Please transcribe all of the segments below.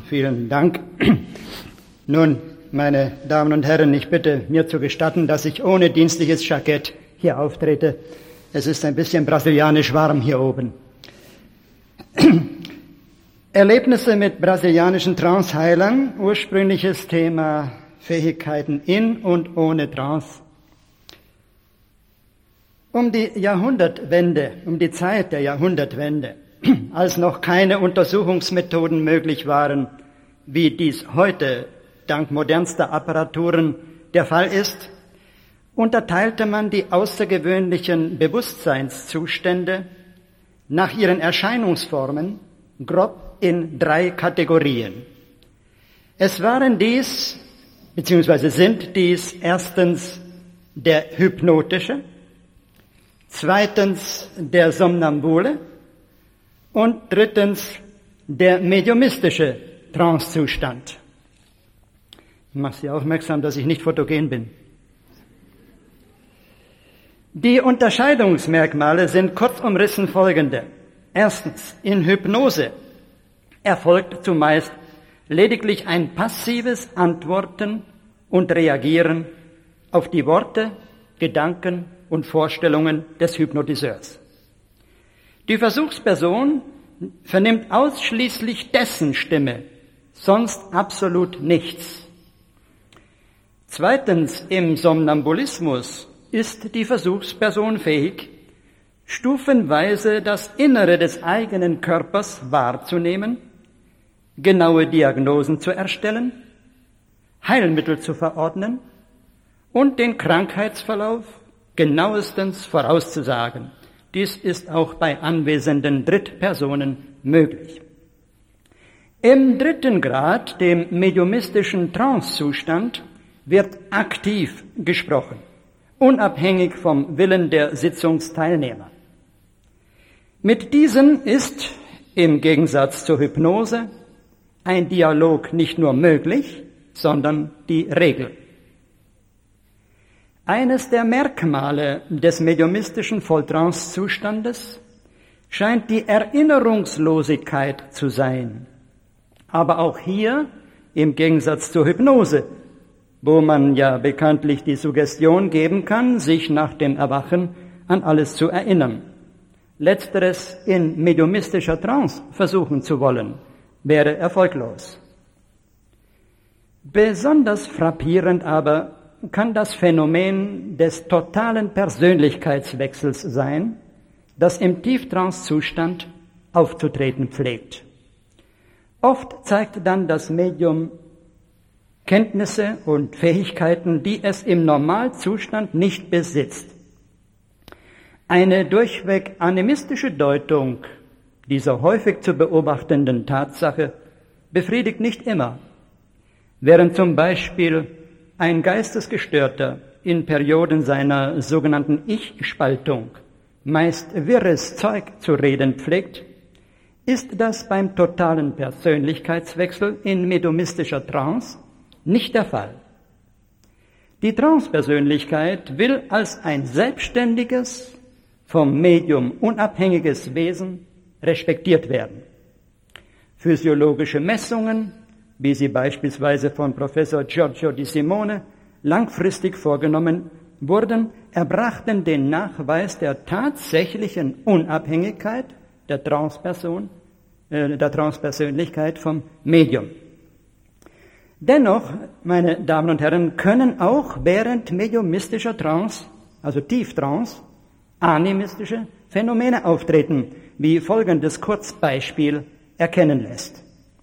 Vielen Dank. Nun, meine Damen und Herren, ich bitte mir zu gestatten, dass ich ohne dienstliches Jackett hier auftrete. Es ist ein bisschen brasilianisch warm hier oben. Erlebnisse mit brasilianischen Tranceheilern, ursprüngliches Thema Fähigkeiten in und ohne Trance. Um die Zeit der Jahrhundertwende, als noch keine Untersuchungsmethoden möglich waren, wie dies heute dank modernster Apparaturen der Fall ist, unterteilte man die außergewöhnlichen Bewusstseinszustände nach ihren Erscheinungsformen grob in 3 Kategorien. Es waren dies, beziehungsweise sind dies erstens der hypnotische, zweitens der somnambule und drittens der mediumistische Trancezustand. Ich mache Sie aufmerksam, dass ich nicht fotogen bin. Die Unterscheidungsmerkmale sind kurz umrissen folgende. Erstens, in Hypnose erfolgt zumeist lediglich ein passives Antworten und Reagieren auf die Worte, Gedanken und Vorstellungen des Hypnotiseurs. Die Versuchsperson vernimmt ausschließlich dessen Stimme, sonst absolut nichts. Zweitens, im Somnambulismus ist die Versuchsperson fähig, stufenweise das Innere des eigenen Körpers wahrzunehmen, genaue Diagnosen zu erstellen, Heilmittel zu verordnen und den Krankheitsverlauf genauestens vorauszusagen. Dies ist auch bei anwesenden Drittpersonen möglich. Im 3. Grad, dem mediumistischen Trancezustand, wird aktiv gesprochen, unabhängig vom Willen der Sitzungsteilnehmer. Mit diesen ist, im Gegensatz zur Hypnose, ein Dialog nicht nur möglich, sondern die Regel. Eines der Merkmale des mediumistischen Volltrancezustandes scheint die Erinnerungslosigkeit zu sein. Aber auch hier, im Gegensatz zur Hypnose, wo man ja bekanntlich die Suggestion geben kann, sich nach dem Erwachen an alles zu erinnern. Letzteres in mediumistischer Trance versuchen zu wollen, wäre erfolglos. Besonders frappierend aber kann das Phänomen des totalen Persönlichkeitswechsels sein, das im Tieftrance-Zustand aufzutreten pflegt. Oft zeigt dann das Medium Kenntnisse und Fähigkeiten, die es im Normalzustand nicht besitzt. Eine durchweg animistische Deutung dieser häufig zu beobachtenden Tatsache befriedigt nicht immer. Während zum Beispiel ein Geistesgestörter in Perioden seiner sogenannten Ich-Spaltung meist wirres Zeug zu reden pflegt, ist das beim totalen Persönlichkeitswechsel in mediumistischer Trance nicht der Fall. Die Trance-Persönlichkeit will als ein selbstständiges, vom Medium unabhängiges Wesen respektiert werden. Physiologische Messungen, wie sie beispielsweise von Professor Giorgio Di Simone langfristig vorgenommen wurden, erbrachten den Nachweis der tatsächlichen Unabhängigkeit der Trance-Persönlichkeit vom Medium. Dennoch, meine Damen und Herren, können auch während mediumistischer Trance, also Tieftrance, animistische Phänomene auftreten, wie folgendes Kurzbeispiel erkennen lässt.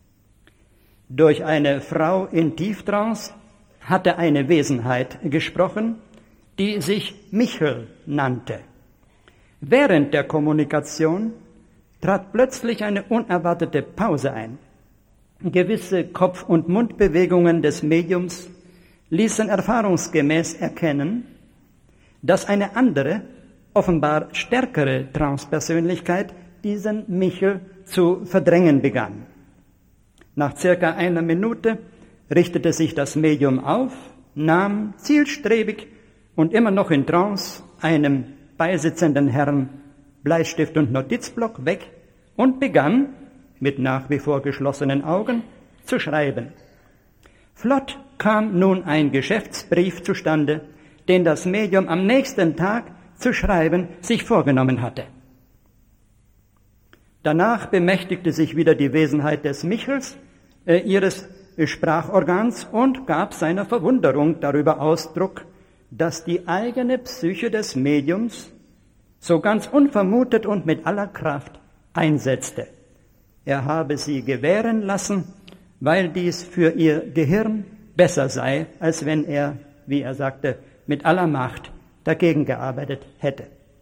Durch eine Frau in Tieftrance hatte eine Wesenheit gesprochen, die sich Michel nannte. Während der Kommunikation trat plötzlich eine unerwartete Pause ein. Gewisse Kopf- und Mundbewegungen des Mediums ließen erfahrungsgemäß erkennen, dass eine andere, offenbar stärkere Transpersönlichkeit diesen Michel zu verdrängen begann. Nach circa 1 Minute richtete sich das Medium auf, nahm zielstrebig und immer noch in Trance einem beisitzenden Herrn Bleistift und Notizblock weg und begann, mit nach wie vor geschlossenen Augen, zu schreiben. Flott kam nun ein Geschäftsbrief zustande, den das Medium am nächsten Tag zu schreiben sich vorgenommen hatte. Danach bemächtigte sich wieder die Wesenheit des Michels ihres Sprachorgans und gab seiner Verwunderung darüber Ausdruck, dass die eigene Psyche des Mediums so ganz unvermutet und mit aller Kraft einsetzte. Er habe sie gewähren lassen, weil dies für ihr Gehirn besser sei, als wenn er, wie er sagte, mit aller Macht dagegen gearbeitet hätte.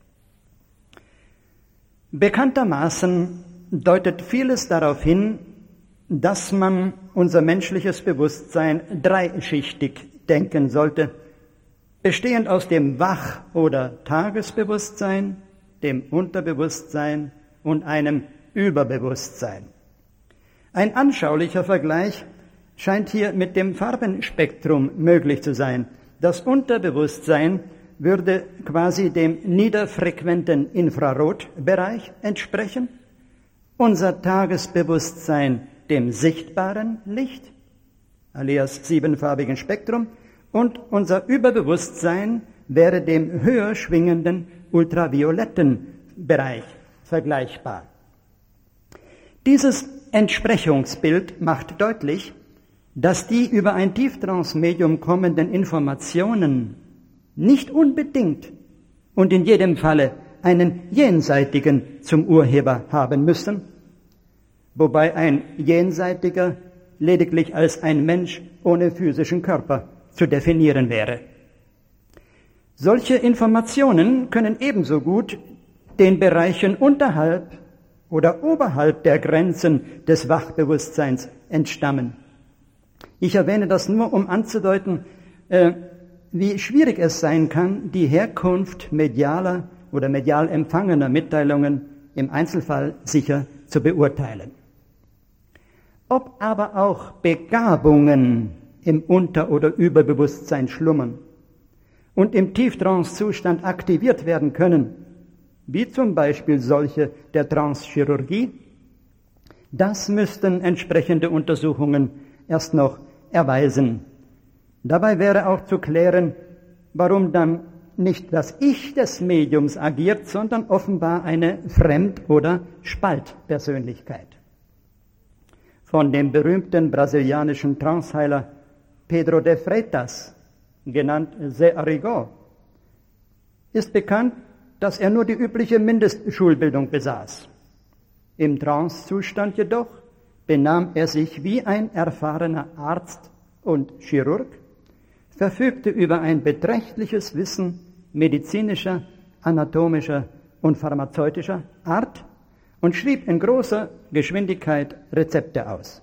Bekanntermaßen deutet vieles darauf hin, dass man unser menschliches Bewusstsein dreischichtig denken sollte, bestehend aus dem Wach- oder Tagesbewusstsein, dem Unterbewusstsein und einem Überbewusstsein. Ein anschaulicher Vergleich scheint hier mit dem Farbenspektrum möglich zu sein. Das Unterbewusstsein würde quasi dem niederfrequenten Infrarotbereich entsprechen, unser Tagesbewusstsein dem sichtbaren Licht, alias siebenfarbigen Spektrum, und unser Überbewusstsein wäre dem höher schwingenden ultravioletten Bereich vergleichbar. Dieses Entsprechungsbild macht deutlich, dass die über ein Tieftrance-Medium kommenden Informationen nicht unbedingt und in jedem Falle einen Jenseitigen zum Urheber haben müssen, wobei ein Jenseitiger lediglich als ein Mensch ohne physischen Körper zu definieren wäre. Solche Informationen können ebenso gut den Bereichen unterhalb oder oberhalb der Grenzen des Wachbewusstseins entstammen. Ich erwähne das nur, um anzudeuten, wie schwierig es sein kann, die Herkunft medialer oder medial empfangener Mitteilungen im Einzelfall sicher zu beurteilen. Ob aber auch Begabungen im Unter- oder Überbewusstsein schlummern und im Tieftrance-Zustand aktiviert werden können, wie zum Beispiel solche der Transchirurgie, das müssten entsprechende Untersuchungen erst noch erweisen. Dabei wäre auch zu klären, warum dann nicht das Ich des Mediums agiert, sondern offenbar eine Fremd- oder Spaltpersönlichkeit. Von dem berühmten brasilianischen Tranceheiler Pedro de Freitas, genannt Zé Arrigo, ist bekannt, dass er nur die übliche Mindestschulbildung besaß. Im Trancezustand jedoch benahm er sich wie ein erfahrener Arzt und Chirurg, verfügte über ein beträchtliches Wissen medizinischer, anatomischer und pharmazeutischer Art und schrieb in großer Geschwindigkeit Rezepte aus.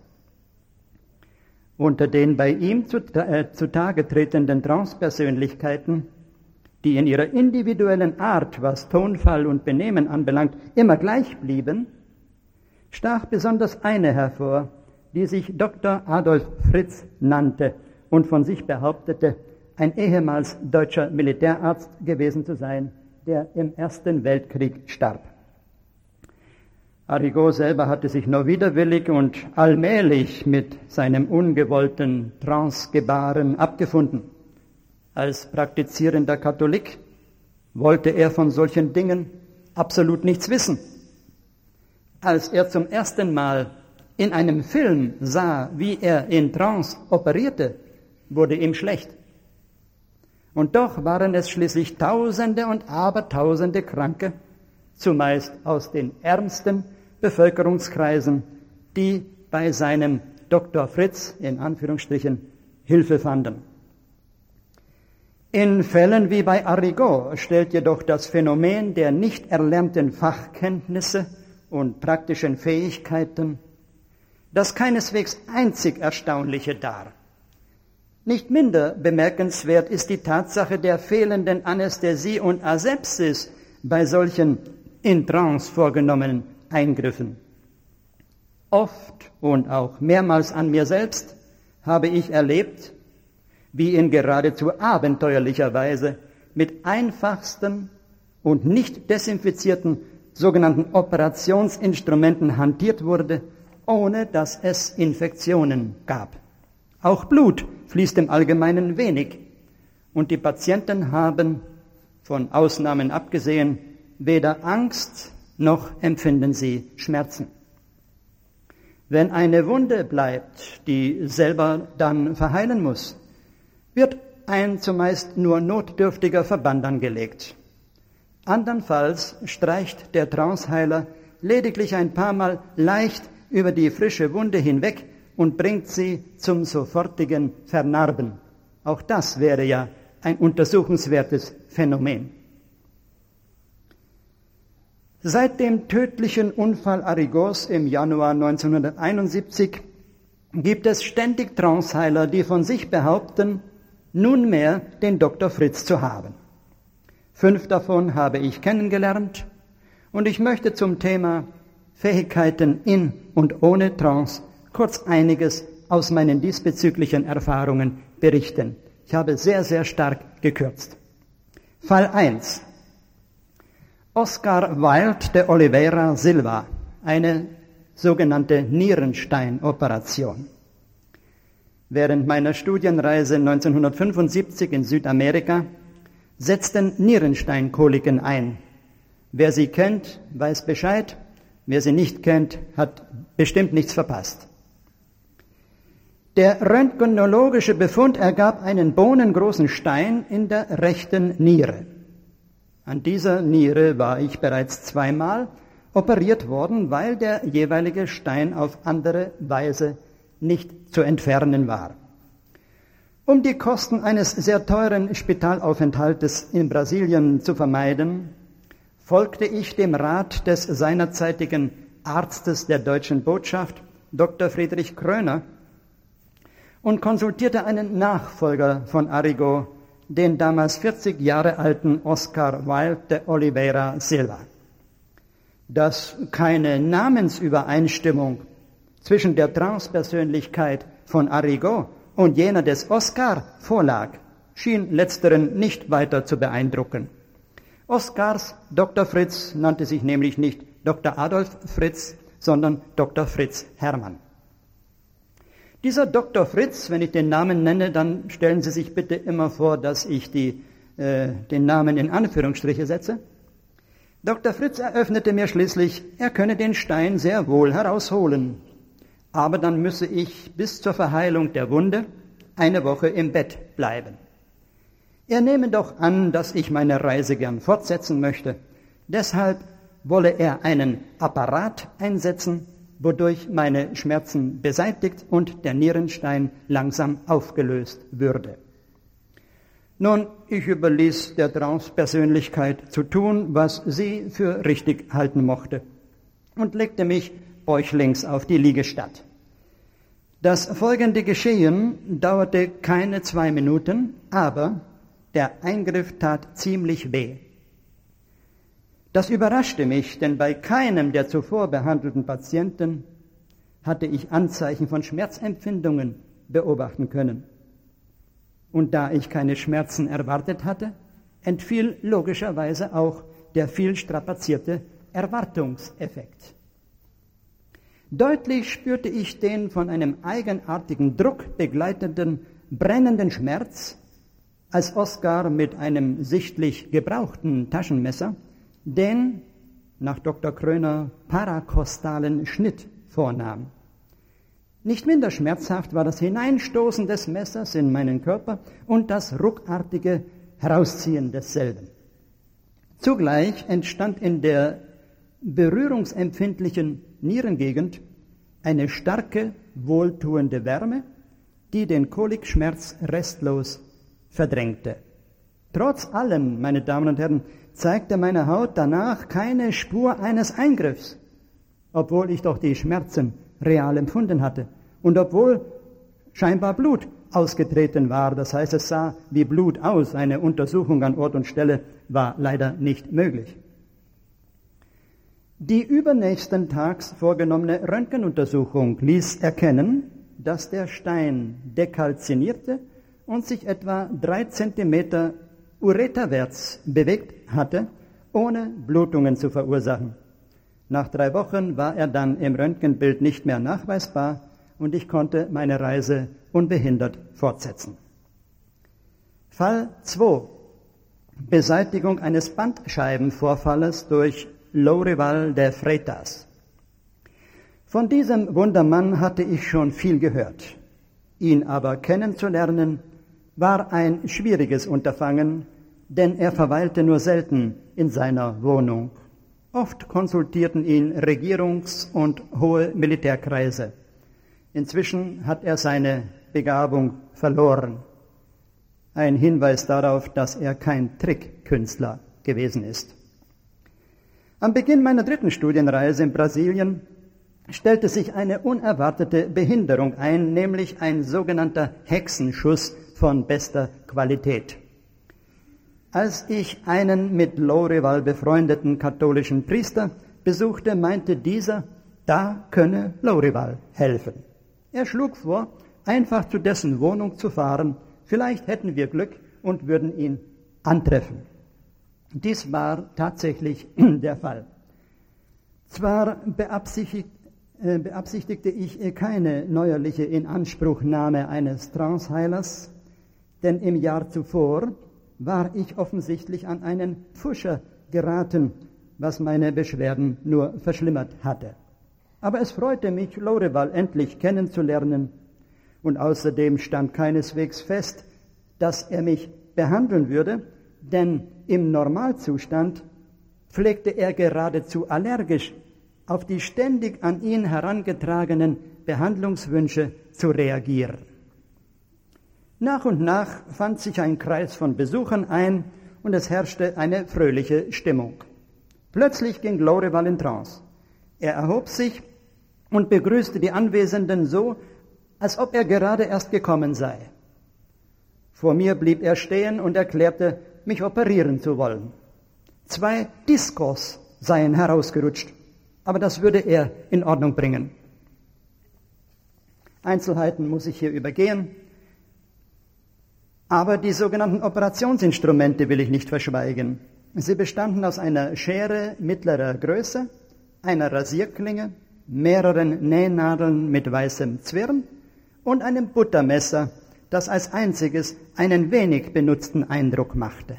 Unter den bei ihm zutage tretenden Trance-Persönlichkeiten, die in ihrer individuellen Art, was Tonfall und Benehmen anbelangt, immer gleich blieben, stach besonders eine hervor, die sich Dr. Adolf Fritz nannte und von sich behauptete, ein ehemals deutscher Militärarzt gewesen zu sein, der im Ersten Weltkrieg starb. Arrigo selber hatte sich nur widerwillig und allmählich mit seinem ungewollten Trancegebaren abgefunden. Als praktizierender Katholik wollte er von solchen Dingen absolut nichts wissen. Als er zum ersten Mal in einem Film sah, wie er in Trance operierte, wurde ihm schlecht. Und doch waren es schließlich Tausende und Abertausende Kranke, zumeist aus den ärmsten Bevölkerungskreisen, die bei seinem Dr. Fritz, in Anführungsstrichen, Hilfe fanden. In Fällen wie bei Arrigo stellt jedoch das Phänomen der nicht erlernten Fachkenntnisse und praktischen Fähigkeiten das keineswegs einzig Erstaunliche dar. Nicht minder bemerkenswert ist die Tatsache der fehlenden Anästhesie und Asepsis bei solchen in Trance vorgenommenen Eingriffen. Oft und auch mehrmals an mir selbst habe ich erlebt, wie in geradezu abenteuerlicher Weise mit einfachsten und nicht desinfizierten sogenannten Operationsinstrumenten hantiert wurde, ohne dass es Infektionen gab. Auch Blut fließt im Allgemeinen wenig und die Patienten haben, von Ausnahmen abgesehen, weder Angst noch empfinden sie Schmerzen. Wenn eine Wunde bleibt, die selber dann verheilen muss, wird ein zumeist nur notdürftiger Verband angelegt. Andernfalls streicht der Tranceheiler lediglich ein paar Mal leicht über die frische Wunde hinweg und bringt sie zum sofortigen Vernarben. Auch das wäre ja ein untersuchenswertes Phänomen. Seit dem tödlichen Unfall Arigos im Januar 1971 gibt es ständig Tranceheiler, die von sich behaupten, nunmehr den Dr. Fritz zu haben. 5 davon habe ich kennengelernt und ich möchte zum Thema Fähigkeiten in und ohne Trance kurz einiges aus meinen diesbezüglichen Erfahrungen berichten. Ich habe sehr, sehr stark gekürzt. Fall 1. Oscar Wilde de Oliveira Silva, eine sogenannte Nierenstein-Operation. Während meiner Studienreise 1975 in Südamerika setzten Nierensteinkoliken ein. Wer sie kennt, weiß Bescheid. Wer sie nicht kennt, hat bestimmt nichts verpasst. Der röntgenologische Befund ergab einen bohnengroßen Stein in der rechten Niere. An dieser Niere war ich bereits 2-mal operiert worden, weil der jeweilige Stein auf andere Weise nicht zu entfernen war. Um die Kosten eines sehr teuren Spitalaufenthaltes in Brasilien zu vermeiden, folgte ich dem Rat des seinerzeitigen Arztes der deutschen Botschaft, Dr. Friedrich Kröner, und konsultierte einen Nachfolger von Arrigo, den damals 40 Jahre alten Oscar Wilde de Oliveira Silva. Dass keine Namensübereinstimmung zwischen der Transpersönlichkeit von Arrigo und jener des Oscar vorlag, schien letzteren nicht weiter zu beeindrucken. Oscars Dr. Fritz nannte sich nämlich nicht Dr. Adolf Fritz, sondern Dr. Fritz Hermann. Dieser Dr. Fritz, wenn ich den Namen nenne, dann stellen Sie sich bitte immer vor, dass ich den Namen in Anführungsstriche setze. Dr. Fritz eröffnete mir schließlich, er könne den Stein sehr wohl herausholen, aber dann müsse ich bis zur Verheilung der Wunde 1 Woche im Bett bleiben. Er nehme doch an, dass ich meine Reise gern fortsetzen möchte. Deshalb wolle er einen Apparat einsetzen, wodurch meine Schmerzen beseitigt und der Nierenstein langsam aufgelöst würde. Nun, ich überließ der Transpersönlichkeit zu tun, was sie für richtig halten mochte, und legte mich bäuchlings auf die Liegestatt. Das folgende Geschehen dauerte keine 2 Minuten, aber der Eingriff tat ziemlich weh. Das überraschte mich, denn bei keinem der zuvor behandelten Patienten hatte ich Anzeichen von Schmerzempfindungen beobachten können. Und da ich keine Schmerzen erwartet hatte, entfiel logischerweise auch der viel strapazierte Erwartungseffekt. Deutlich spürte ich den von einem eigenartigen Druck begleiteten brennenden Schmerz, als Oscar mit einem sichtlich gebrauchten Taschenmesser den, nach Dr. Kröner, parakostalen Schnitt vornahm. Nicht minder schmerzhaft war das Hineinstoßen des Messers in meinen Körper und das ruckartige Herausziehen desselben. Zugleich entstand in der berührungsempfindlichen Nierengegend eine starke, wohltuende Wärme, die den Kolikschmerz restlos verdrängte. Trotz allem, meine Damen und Herren, zeigte meine Haut danach keine Spur eines Eingriffs, obwohl ich doch die Schmerzen real empfunden hatte und obwohl scheinbar Blut ausgetreten war. Das heißt, es sah wie Blut aus. Eine Untersuchung an Ort und Stelle war leider nicht möglich. Die übernächsten Tags vorgenommene Röntgenuntersuchung ließ erkennen, dass der Stein dekalzinierte und sich etwa 3 Zentimeter ureterwärts bewegt hatte, ohne Blutungen zu verursachen. Nach 3 Wochen war er dann im Röntgenbild nicht mehr nachweisbar und ich konnte meine Reise unbehindert fortsetzen. Fall 2. Beseitigung eines Bandscheibenvorfalles durch Lorival de Freitas. Von diesem Wundermann hatte ich schon viel gehört. Ihn aber kennenzulernen, war ein schwieriges Unterfangen, denn er verweilte nur selten in seiner Wohnung. Oft konsultierten ihn Regierungs- und hohe Militärkreise. Inzwischen hat er seine Begabung verloren. Ein Hinweis darauf, dass er kein Trickkünstler gewesen ist. Am Beginn meiner 3. Studienreise in Brasilien stellte sich eine unerwartete Behinderung ein, nämlich ein sogenannter Hexenschuss von bester Qualität. Als ich einen mit Lorival befreundeten katholischen Priester besuchte, meinte dieser, da könne Lorival helfen. Er schlug vor, einfach zu dessen Wohnung zu fahren. Vielleicht hätten wir Glück und würden ihn antreffen. Dies war tatsächlich der Fall. Zwar beabsichtigte ich keine neuerliche Inanspruchnahme eines Tranceheilers, denn im Jahr zuvor war ich offensichtlich an einen Pfuscher geraten, was meine Beschwerden nur verschlimmert hatte. Aber es freute mich, Lorival endlich kennenzulernen, und außerdem stand keineswegs fest, dass er mich behandeln würde, denn im Normalzustand pflegte er geradezu allergisch auf die ständig an ihn herangetragenen Behandlungswünsche zu reagieren. Nach und nach fand sich ein Kreis von Besuchern ein und es herrschte eine fröhliche Stimmung. Plötzlich ging Lorival in Trance. Er erhob sich und begrüßte die Anwesenden so, als ob er gerade erst gekommen sei. Vor mir blieb er stehen und erklärte, mich operieren zu wollen. 2 Diskos seien herausgerutscht, aber das würde er in Ordnung bringen. Einzelheiten muss ich hier übergehen. Aber die sogenannten Operationsinstrumente will ich nicht verschweigen. Sie bestanden aus einer Schere mittlerer Größe, einer Rasierklinge, mehreren Nähnadeln mit weißem Zwirn und einem Buttermesser, das als einziges einen wenig benutzten Eindruck machte.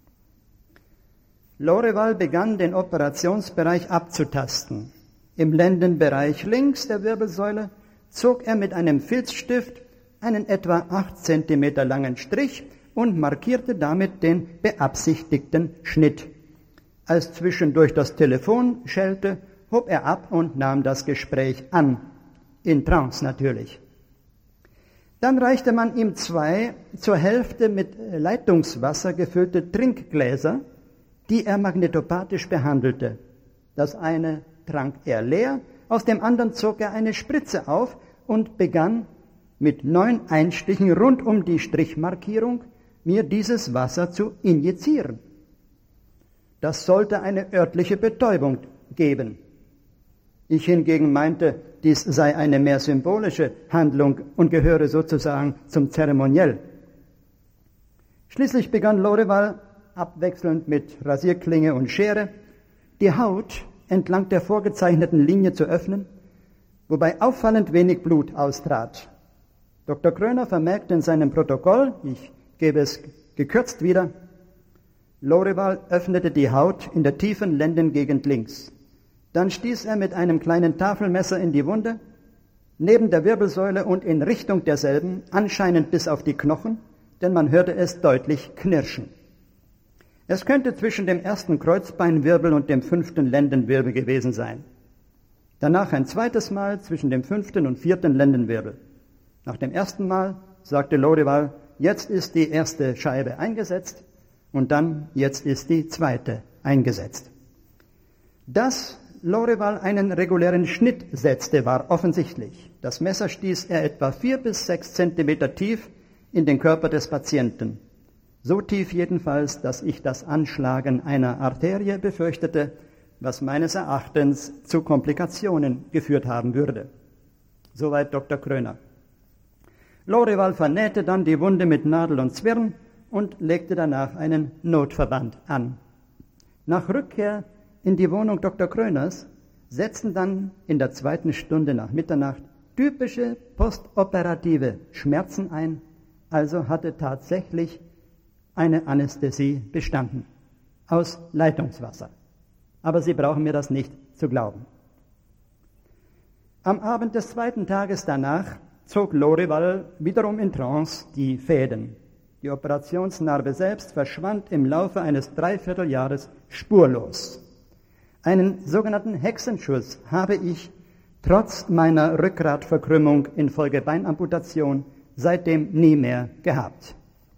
Lorival begann, den Operationsbereich abzutasten. Im Lendenbereich links der Wirbelsäule zog er mit einem Filzstift einen etwa 8 Zentimeter langen Strich und markierte damit den beabsichtigten Schnitt. Als zwischendurch das Telefon schellte, hob er ab und nahm das Gespräch an. In Trance natürlich. Dann reichte man ihm 2 zur Hälfte mit Leitungswasser gefüllte Trinkgläser, die er magnetopathisch behandelte. Das eine trank er leer, aus dem anderen zog er eine Spritze auf und begann mit 9 Einstichen rund um die Strichmarkierung mir dieses Wasser zu injizieren. Das sollte eine örtliche Betäubung geben. Ich hingegen meinte, dies sei eine mehr symbolische Handlung und gehöre sozusagen zum Zeremoniell. Schließlich begann Lorival, abwechselnd mit Rasierklinge und Schere, die Haut entlang der vorgezeichneten Linie zu öffnen, wobei auffallend wenig Blut austrat. Dr. Kröner vermerkte in seinem Protokoll, ich gebe es gekürzt wieder, Lorival öffnete die Haut in der tiefen Lendengegend links. Dann stieß er mit einem kleinen Tafelmesser in die Wunde, neben der Wirbelsäule und in Richtung derselben, anscheinend bis auf die Knochen, denn man hörte es deutlich knirschen. Es könnte zwischen dem 1. Kreuzbeinwirbel und dem 5. Lendenwirbel gewesen sein. Danach ein zweites Mal zwischen dem 5. und 4. Lendenwirbel. Nach dem ersten Mal sagte Lorival, jetzt ist die erste Scheibe eingesetzt und dann jetzt ist die zweite eingesetzt. Dass Lorival einen regulären Schnitt setzte, war offensichtlich. Das Messer stieß er etwa 4 bis 6 Zentimeter tief in den Körper des Patienten. So tief jedenfalls, dass ich das Anschlagen einer Arterie befürchtete, was meines Erachtens zu Komplikationen geführt haben würde. Soweit Dr. Kröner. Lorival vernähte dann die Wunde mit Nadel und Zwirn und legte danach einen Notverband an. Nach Rückkehr in die Wohnung Dr. Kröners setzten dann in der 2. Stunde nach Mitternacht typische postoperative Schmerzen ein, also hatte tatsächlich eine Anästhesie bestanden, aus Leitungswasser. Aber Sie brauchen mir das nicht zu glauben. Am Abend des 2. Tages danach zog Lorival wiederum in Trance die Fäden. Die Operationsnarbe selbst verschwand im Laufe eines Dreivierteljahres spurlos. Einen sogenannten Hexenschuss habe ich trotz meiner Rückgratverkrümmung infolge Beinamputation seitdem nie mehr gehabt.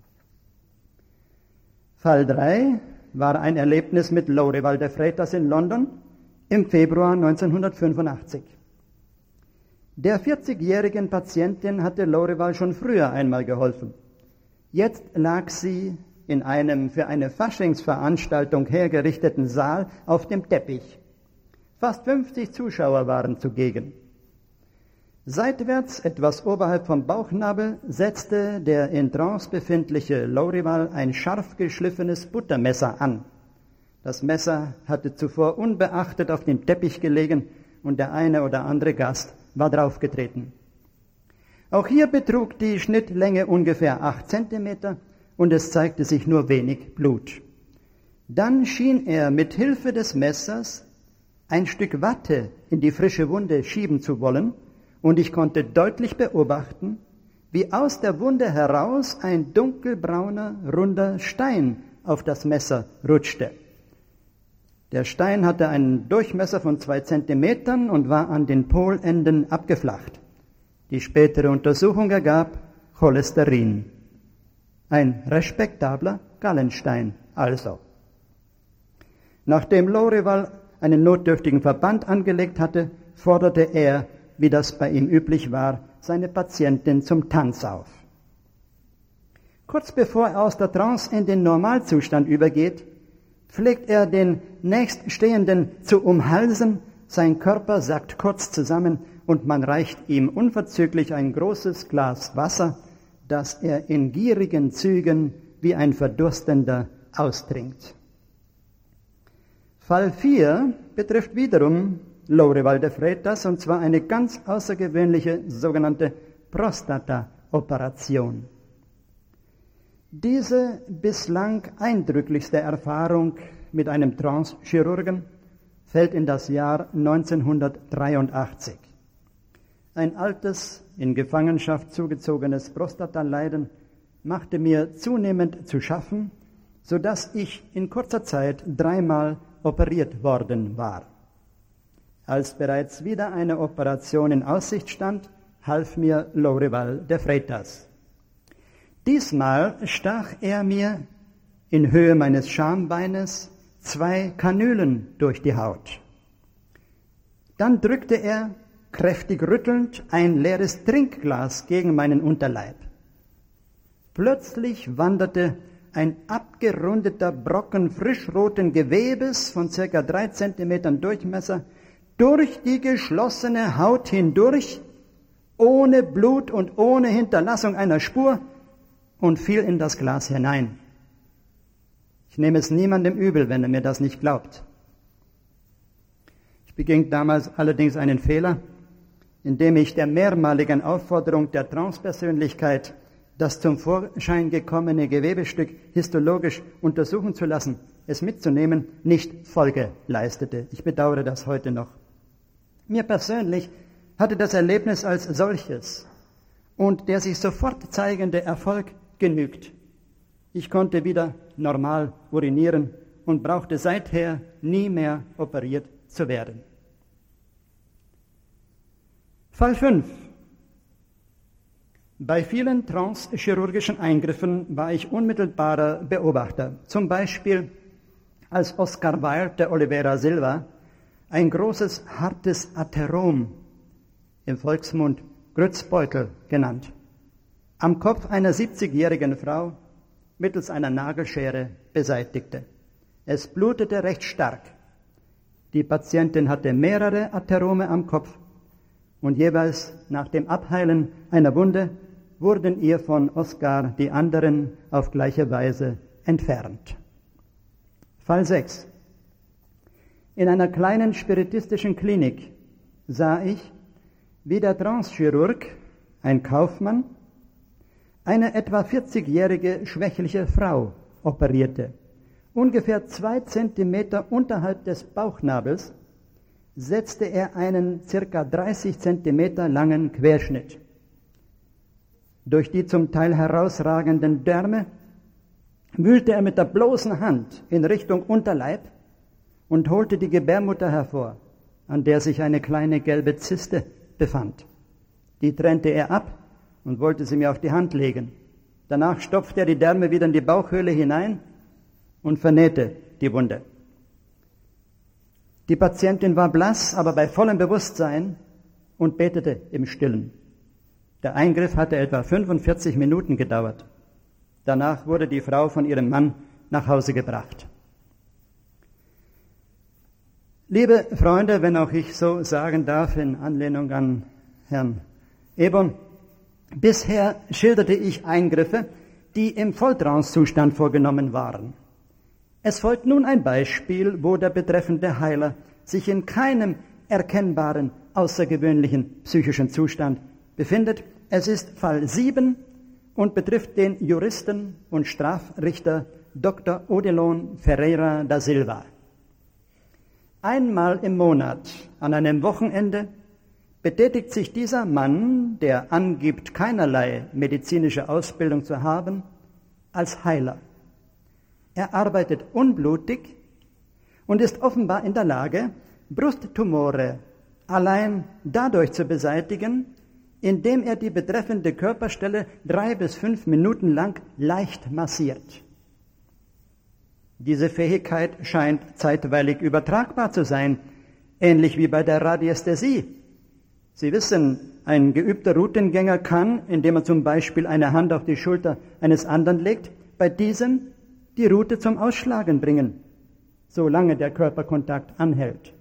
Fall 3 war ein Erlebnis mit Lorival de Freitas in London im Februar 1985. Der 40-jährigen Patientin hatte Lorival schon früher einmal geholfen. Jetzt lag sie in einem für eine Faschingsveranstaltung hergerichteten Saal auf dem Teppich. Fast 50 Zuschauer waren zugegen. Seitwärts, etwas oberhalb vom Bauchnabel, setzte der in Trance befindliche Lorival ein scharf geschliffenes Buttermesser an. Das Messer hatte zuvor unbeachtet auf dem Teppich gelegen und der eine oder andere Gast war draufgetreten. Auch hier betrug die Schnittlänge ungefähr 8 Zentimeter und es zeigte sich nur wenig Blut. Dann schien er mit Hilfe des Messers ein Stück Watte in die frische Wunde schieben zu wollen und ich konnte deutlich beobachten, wie aus der Wunde heraus ein dunkelbrauner, runder Stein auf das Messer rutschte. Der Stein hatte einen Durchmesser von 2 Zentimetern und war an den Polenden abgeflacht. Die spätere Untersuchung ergab Cholesterin. Ein respektabler Gallenstein also. Nachdem Lorival einen notdürftigen Verband angelegt hatte, forderte er, wie das bei ihm üblich war, seine Patientin zum Tanz auf. Kurz bevor er aus der Trance in den Normalzustand übergeht, pflegt er den Nächststehenden zu umhalsen, sein Körper sackt kurz zusammen und man reicht ihm unverzüglich ein großes Glas Wasser, das er in gierigen Zügen wie ein Verdurstender austrinkt. Fall 4 betrifft wiederum Lorival de Freitas, und zwar eine ganz außergewöhnliche sogenannte Prostata-Operation. Diese bislang eindrücklichste Erfahrung mit einem Trance-Chirurgen fällt in das Jahr 1983. Ein altes, in Gefangenschaft zugezogenes Prostataleiden machte mir zunehmend zu schaffen, sodass ich in kurzer Zeit 3-mal operiert worden war. Als bereits wieder eine Operation in Aussicht stand, half mir Lorival de Freitas. Diesmal stach er mir in Höhe meines Schambeines 2 Kanülen durch die Haut. Dann drückte er, kräftig rüttelnd, ein leeres Trinkglas gegen meinen Unterleib. Plötzlich wanderte ein abgerundeter Brocken frischroten Gewebes von ca. 3 Zentimetern Durchmesser durch die geschlossene Haut hindurch, ohne Blut und ohne Hinterlassung einer Spur, und fiel in das Glas hinein. Ich nehme es niemandem übel, wenn er mir das nicht glaubt. Ich beging damals allerdings einen Fehler, indem ich der mehrmaligen Aufforderung der Trance-Persönlichkeit, das zum Vorschein gekommene Gewebestück histologisch untersuchen zu lassen, es mitzunehmen, nicht Folge leistete. Ich bedauere das heute noch. Mir persönlich hatte das Erlebnis als solches und der sich sofort zeigende Erfolg genügt. Ich konnte wieder normal urinieren und brauchte seither nie mehr operiert zu werden. Fall 5. Bei vielen transchirurgischen Eingriffen war ich unmittelbarer Beobachter. Zum Beispiel als Oscar Wilde de Oliveira Silva ein großes, hartes Atherom, im Volksmund Grützbeutel genannt, am Kopf einer 70-jährigen Frau mittels einer Nagelschere beseitigte. Es blutete recht stark. Die Patientin hatte mehrere Atherome am Kopf und jeweils nach dem Abheilen einer Wunde wurden ihr von Oscar die anderen auf gleiche Weise entfernt. Fall 6. In einer kleinen spiritistischen Klinik sah ich, wie der Transchirurg, ein Kaufmann, eine etwa 40-jährige schwächliche Frau operierte. Ungefähr 2 Zentimeter unterhalb des Bauchnabels setzte er einen circa 30 Zentimeter langen Querschnitt. Durch die zum Teil herausragenden Därme wühlte er mit der bloßen Hand in Richtung Unterleib und holte die Gebärmutter hervor, an der sich eine kleine gelbe Zyste befand. Die trennte er ab und wollte sie mir auf die Hand legen. Danach stopfte er die Därme wieder in die Bauchhöhle hinein und vernähte die Wunde. Die Patientin war blass, aber bei vollem Bewusstsein und betete im Stillen. Der Eingriff hatte etwa 45 Minuten gedauert. Danach wurde die Frau von ihrem Mann nach Hause gebracht. Liebe Freunde, wenn auch ich so sagen darf, in Anlehnung an Herrn Ebon, bisher schilderte ich Eingriffe, die im Volltrance-Zustand vorgenommen waren. Es folgt nun ein Beispiel, wo der betreffende Heiler sich in keinem erkennbaren, außergewöhnlichen psychischen Zustand befindet. Es ist Fall 7 und betrifft den Juristen und Strafrichter Dr. Odilon Ferreira da Silva. Einmal im Monat, an einem Wochenende, betätigt sich dieser Mann, der angibt, keinerlei medizinische Ausbildung zu haben, als Heiler. Er arbeitet unblutig und ist offenbar in der Lage, Brusttumore allein dadurch zu beseitigen, indem er die betreffende Körperstelle 3 bis 5 Minuten lang leicht massiert. Diese Fähigkeit scheint zeitweilig übertragbar zu sein, ähnlich wie bei der Radiästhesie. Sie wissen, ein geübter Routengänger kann, indem er zum Beispiel eine Hand auf die Schulter eines anderen legt, bei diesem die Rute zum Ausschlagen bringen, solange der Körperkontakt anhält.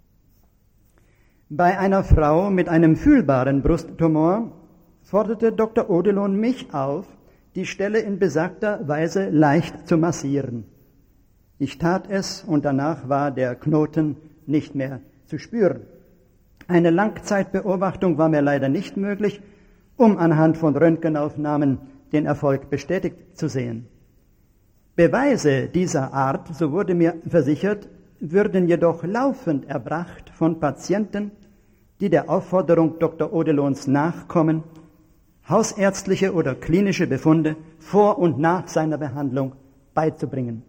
Bei einer Frau mit einem fühlbaren Brusttumor forderte Dr. Odilon mich auf, die Stelle in besagter Weise leicht zu massieren. Ich tat es und danach war der Knoten nicht mehr zu spüren. Eine Langzeitbeobachtung war mir leider nicht möglich, um anhand von Röntgenaufnahmen den Erfolg bestätigt zu sehen. Beweise dieser Art, so wurde mir versichert, würden jedoch laufend erbracht von Patienten, die der Aufforderung Dr. Odilons nachkommen, hausärztliche oder klinische Befunde vor und nach seiner Behandlung beizubringen.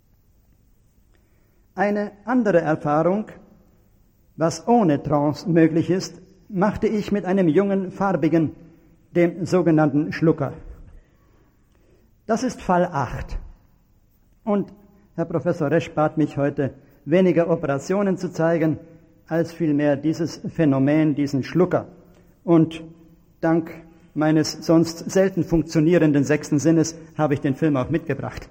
Eine andere Erfahrung, was ohne Trance möglich ist, machte ich mit einem jungen Farbigen, dem sogenannten Schlucker. Das ist Fall 8. Und Herr Professor Resch bat mich heute, weniger Operationen zu zeigen, als vielmehr dieses Phänomen, diesen Schlucker. Und dank meines sonst selten funktionierenden 6. Sinnes habe ich den Film auch mitgebracht.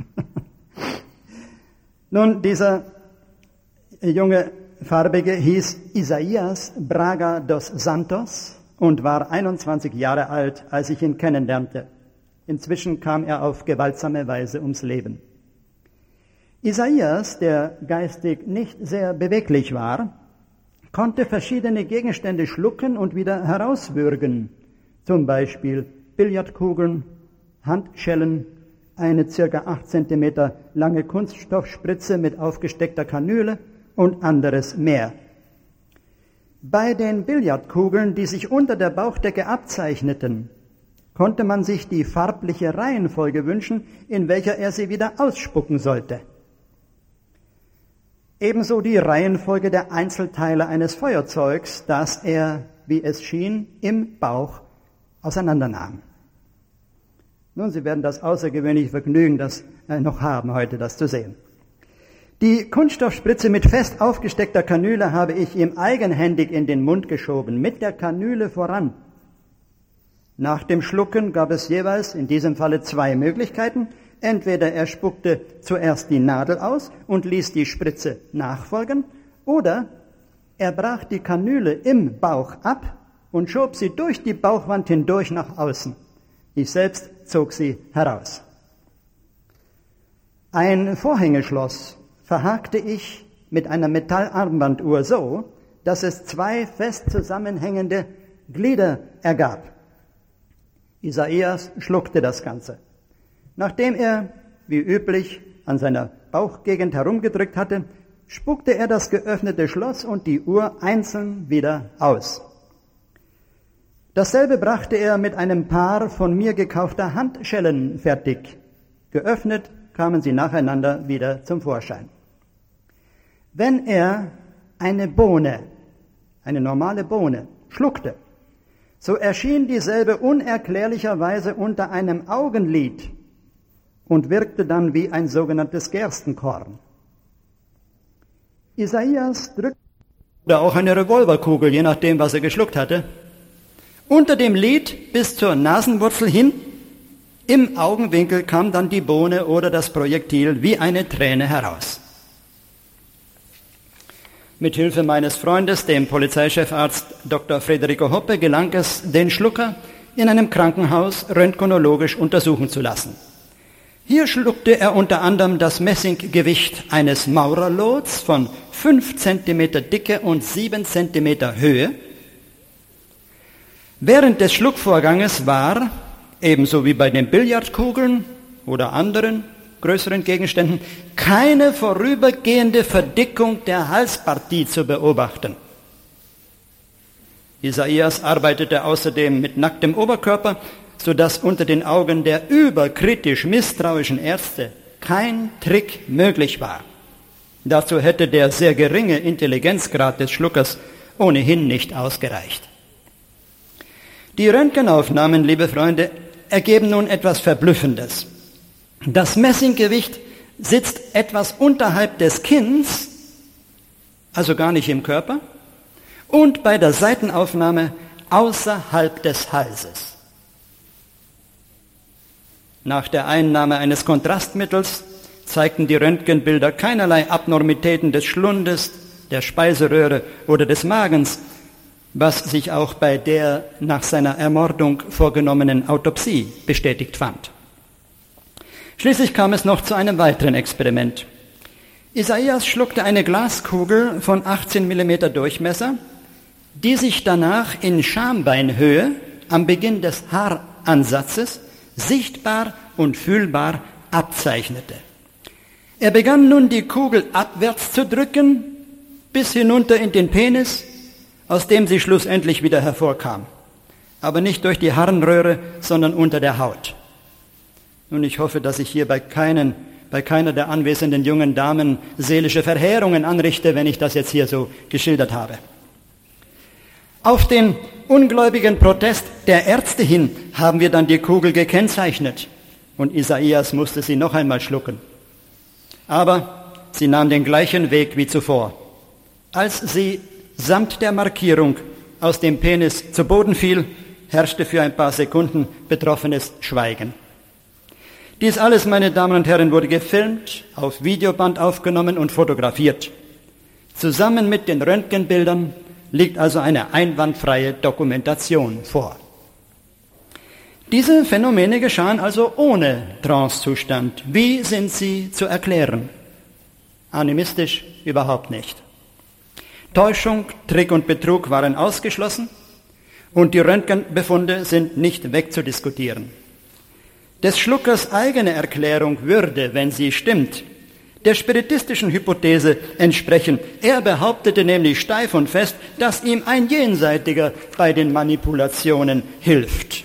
Nun, dieser junge Farbige hieß Isaías Braga dos Santos und war 21 Jahre alt, als ich ihn kennenlernte. Inzwischen kam er auf gewaltsame Weise ums Leben. Isaías, der geistig nicht sehr beweglich war, konnte verschiedene Gegenstände schlucken und wieder herauswürgen, zum Beispiel Billardkugeln, Handschellen, eine ca. 8 cm lange Kunststoffspritze mit aufgesteckter Kanüle und anderes mehr. Bei den Billardkugeln, die sich unter der Bauchdecke abzeichneten, konnte man sich die farbliche Reihenfolge wünschen, in welcher er sie wieder ausspucken sollte. Ebenso die Reihenfolge der Einzelteile eines Feuerzeugs, das er, wie es schien, im Bauch auseinandernahm. Nun, Sie werden das außergewöhnliche Vergnügen noch haben, heute das zu sehen. Die Kunststoffspritze mit fest aufgesteckter Kanüle habe ich ihm eigenhändig in den Mund geschoben, mit der Kanüle voran. Nach dem Schlucken gab es jeweils in diesem Falle 2 Möglichkeiten. Entweder er spuckte zuerst die Nadel aus und ließ die Spritze nachfolgen, oder er brach die Kanüle im Bauch ab und schob sie durch die Bauchwand hindurch nach außen. Ich selbst zog sie heraus. Ein Vorhängeschloss verhakte ich mit einer Metallarmbanduhr so, dass es 2 fest zusammenhängende Glieder ergab. Isaias schluckte das Ganze. Nachdem er, wie üblich, an seiner Bauchgegend herumgedrückt hatte, spuckte er das geöffnete Schloss und die Uhr einzeln wieder aus. Dasselbe brachte er mit einem Paar von mir gekaufter Handschellen fertig. Geöffnet kamen sie nacheinander wieder zum Vorschein. Wenn er eine Bohne, eine normale Bohne, schluckte, so erschien dieselbe unerklärlicherweise unter einem Augenlid und wirkte dann wie ein sogenanntes Gerstenkorn. Isaias drückte oder auch eine Revolverkugel, je nachdem, was er geschluckt hatte, unter dem Lid bis zur Nasenwurzel hin. Im Augenwinkel kam dann die Bohne oder das Projektil wie eine Träne heraus. Mit Hilfe meines Freundes, dem Polizeichefarzt Dr. Federico Hoppe, gelang es, den Schlucker in einem Krankenhaus röntgenologisch untersuchen zu lassen. Hier schluckte er unter anderem das Messinggewicht eines Maurerlots von 5 Zentimeter Dicke und 7 Zentimeter Höhe. Während des Schluckvorganges war, ebenso wie bei den Billardkugeln oder anderen größeren Gegenständen, keine vorübergehende Verdickung der Halspartie zu beobachten. Isaias arbeitete außerdem mit nacktem Oberkörper, sodass unter den Augen der überkritisch misstrauischen Ärzte kein Trick möglich war. Dazu hätte der sehr geringe Intelligenzgrad des Schluckers ohnehin nicht ausgereicht. Die Röntgenaufnahmen, liebe Freunde, ergeben nun etwas Verblüffendes. Das Messinggewicht sitzt etwas unterhalb des Kinns, also gar nicht im Körper, und bei der Seitenaufnahme außerhalb des Halses. Nach der Einnahme eines Kontrastmittels zeigten die Röntgenbilder keinerlei Abnormitäten des Schlundes, der Speiseröhre oder des Magens, was sich auch bei der nach seiner Ermordung vorgenommenen Autopsie bestätigt fand. Schließlich kam es noch zu einem weiteren Experiment. Isaias schluckte eine Glaskugel von 18 mm Durchmesser, die sich danach in Schambeinhöhe am Beginn des Haaransatzes sichtbar und fühlbar abzeichnete. Er begann nun die Kugel abwärts zu drücken, bis hinunter in den Penis, aus dem sie schlussendlich wieder hervorkam. Aber nicht durch die Harnröhre, sondern unter der Haut. Nun, ich hoffe, dass ich hier bei keiner der anwesenden jungen Damen seelische Verheerungen anrichte, wenn ich das jetzt hier so geschildert habe. Auf den ungläubigen Protest der Ärzte hin haben wir dann die Kugel gekennzeichnet und Isaias musste sie noch einmal schlucken. Aber sie nahm den gleichen Weg wie zuvor. Als sie samt der Markierung aus dem Penis zu Boden fiel, herrschte für ein paar Sekunden betroffenes Schweigen. Dies alles, meine Damen und Herren, wurde gefilmt, auf Videoband aufgenommen und fotografiert. Zusammen mit den Röntgenbildern liegt also eine einwandfreie Dokumentation vor. Diese Phänomene geschahen also ohne Trancezustand. Wie sind sie zu erklären? Animistisch überhaupt nicht. Täuschung, Trick und Betrug waren ausgeschlossen und die Röntgenbefunde sind nicht wegzudiskutieren. Des Schluckers eigene Erklärung würde, wenn sie stimmt, der spiritistischen Hypothese entsprechen. Er behauptete nämlich steif und fest, dass ihm ein Jenseitiger bei den Manipulationen hilft.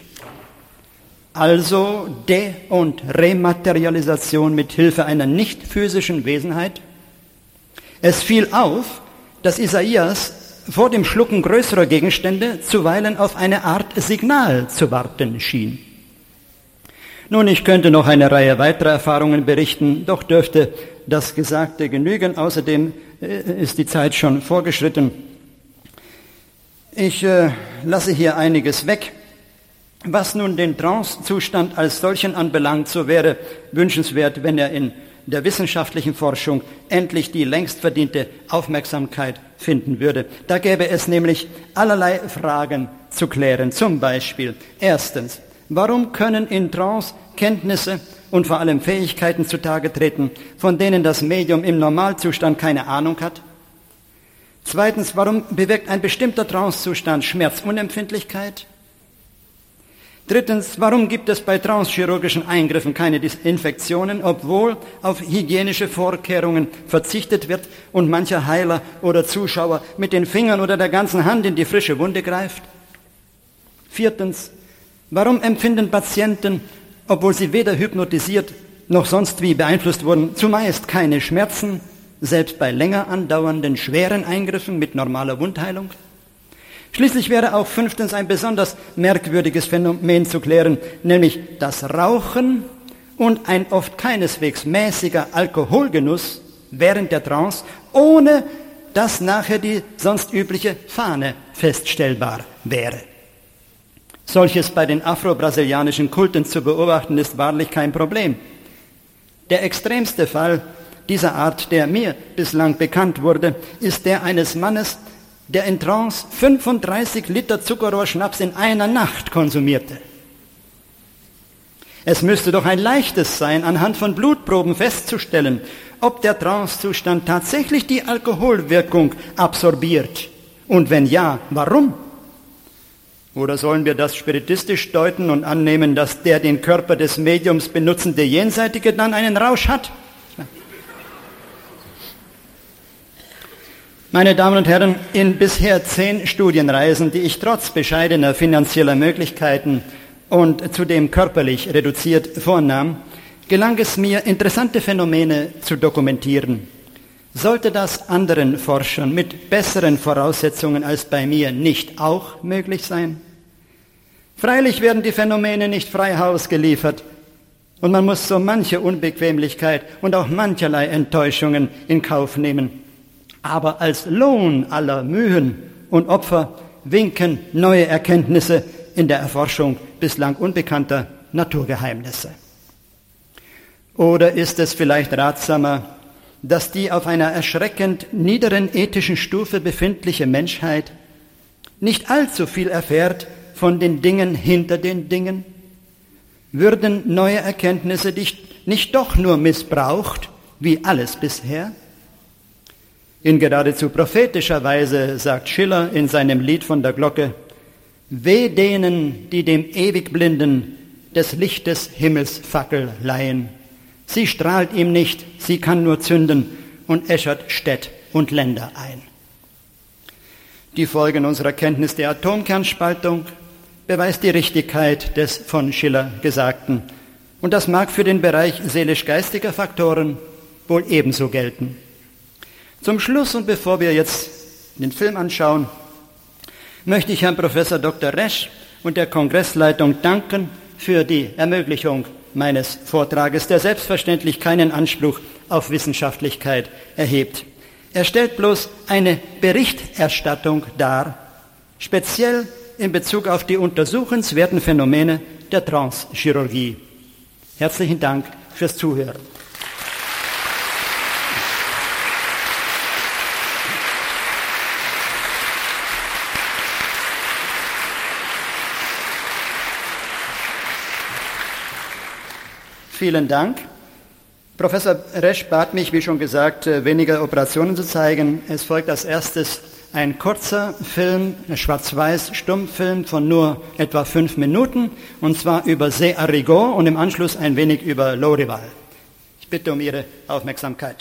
Also De- und Rematerialisation mit Hilfe einer nicht physischen Wesenheit. Es fiel auf, dass Isaias vor dem Schlucken größerer Gegenstände zuweilen auf eine Art Signal zu warten schien. Nun, ich könnte noch eine Reihe weiterer Erfahrungen berichten, doch dürfte das Gesagte genügen. Außerdem ist die Zeit schon vorgeschritten. Ich lasse hier einiges weg. Was nun den Trance-Zustand als solchen anbelangt, so wäre wünschenswert, wenn er in der wissenschaftlichen Forschung endlich die längst verdiente Aufmerksamkeit finden würde. Da gäbe es nämlich allerlei Fragen zu klären. Zum Beispiel, erstens, warum können in Trance Kenntnisse und vor allem Fähigkeiten zutage treten, von denen das Medium im Normalzustand keine Ahnung hat? Zweitens, warum bewirkt ein bestimmter Trancezustand Schmerzunempfindlichkeit? Drittens, warum gibt es bei transchirurgischen Eingriffen keine Infektionen, obwohl auf hygienische Vorkehrungen verzichtet wird und mancher Heiler oder Zuschauer mit den Fingern oder der ganzen Hand in die frische Wunde greift? Viertens, warum empfinden Patienten, obwohl sie weder hypnotisiert noch sonst wie beeinflusst wurden, zumeist keine Schmerzen, selbst bei länger andauernden schweren Eingriffen mit normaler Wundheilung? Schließlich wäre auch fünftens ein besonders merkwürdiges Phänomen zu klären, nämlich das Rauchen und ein oft keineswegs mäßiger Alkoholgenuss während der Trance, ohne dass nachher die sonst übliche Fahne feststellbar wäre. Solches bei den afro-brasilianischen Kulten zu beobachten, ist wahrlich kein Problem. Der extremste Fall dieser Art, der mir bislang bekannt wurde, ist der eines Mannes, der in Trance 35 Liter Zuckerrohrschnaps in einer Nacht konsumierte. Es müsste doch ein leichtes sein, anhand von Blutproben festzustellen, ob der Trancezustand tatsächlich die Alkoholwirkung absorbiert. Und wenn ja, warum? Oder sollen wir das spiritistisch deuten und annehmen, dass der den Körper des Mediums benutzende Jenseitige dann einen Rausch hat? Meine Damen und Herren, in bisher 10 Studienreisen, die ich trotz bescheidener finanzieller Möglichkeiten und zudem körperlich reduziert vornahm, gelang es mir, interessante Phänomene zu dokumentieren. Sollte das anderen Forschern mit besseren Voraussetzungen als bei mir nicht auch möglich sein? Freilich werden die Phänomene nicht frei Haus geliefert und man muss so manche Unbequemlichkeit und auch mancherlei Enttäuschungen in Kauf nehmen. Aber als Lohn aller Mühen und Opfer winken neue Erkenntnisse in der Erforschung bislang unbekannter Naturgeheimnisse. Oder ist es vielleicht ratsamer, dass die auf einer erschreckend niederen ethischen Stufe befindliche Menschheit nicht allzu viel erfährt von den Dingen hinter den Dingen? Würden neue Erkenntnisse nicht doch nur missbraucht, wie alles bisher? In geradezu prophetischer Weise sagt Schiller in seinem Lied von der Glocke: Weh denen, die dem Ewigblinden des Lichtes Himmels Fackel leihen. Sie strahlt ihm nicht, sie kann nur zünden und äschert Städt und Länder ein. Die Folgen unserer Kenntnis der Atomkernspaltung beweist die Richtigkeit des von Schiller Gesagten. Und das mag für den Bereich seelisch-geistiger Faktoren wohl ebenso gelten. Zum Schluss und bevor wir jetzt den Film anschauen, möchte ich Herrn Professor Dr. Resch und der Kongressleitung danken für die Ermöglichung meines Vortrages, der selbstverständlich keinen Anspruch auf Wissenschaftlichkeit erhebt. Er stellt bloß eine Berichterstattung dar, speziell in Bezug auf die untersuchenswerten Phänomene der Transchirurgie. Herzlichen Dank fürs Zuhören. Vielen Dank. Professor Resch bat mich, wie schon gesagt, weniger Operationen zu zeigen. Es folgt als erstes ein kurzer Film, ein Schwarz-Weiß-Stummfilm von nur etwa 5 Minuten, und zwar über C-Arrigo und im Anschluss ein wenig über Lorival. Ich bitte um Ihre Aufmerksamkeit.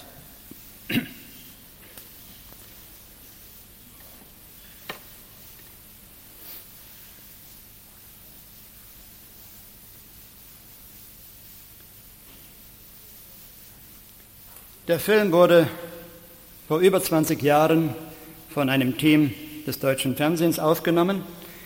Der Film wurde vor über 20 Jahren von einem Team des deutschen Fernsehens aufgenommen.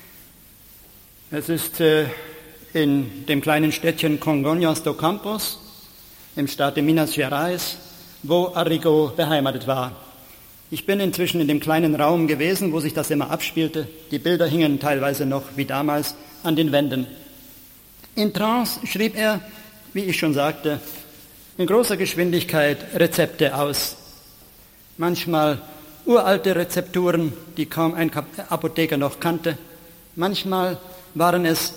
Es ist in dem kleinen Städtchen Congonhas do Campos im Staate Minas Gerais, wo Arrigo beheimatet war. Ich bin inzwischen in dem kleinen Raum gewesen, wo sich das immer abspielte. Die Bilder hingen teilweise noch wie damals an den Wänden. In Trance schrieb er, wie ich schon sagte, in großer Geschwindigkeit Rezepte aus. Manchmal uralte Rezepturen, die kaum ein Apotheker noch kannte. Manchmal waren es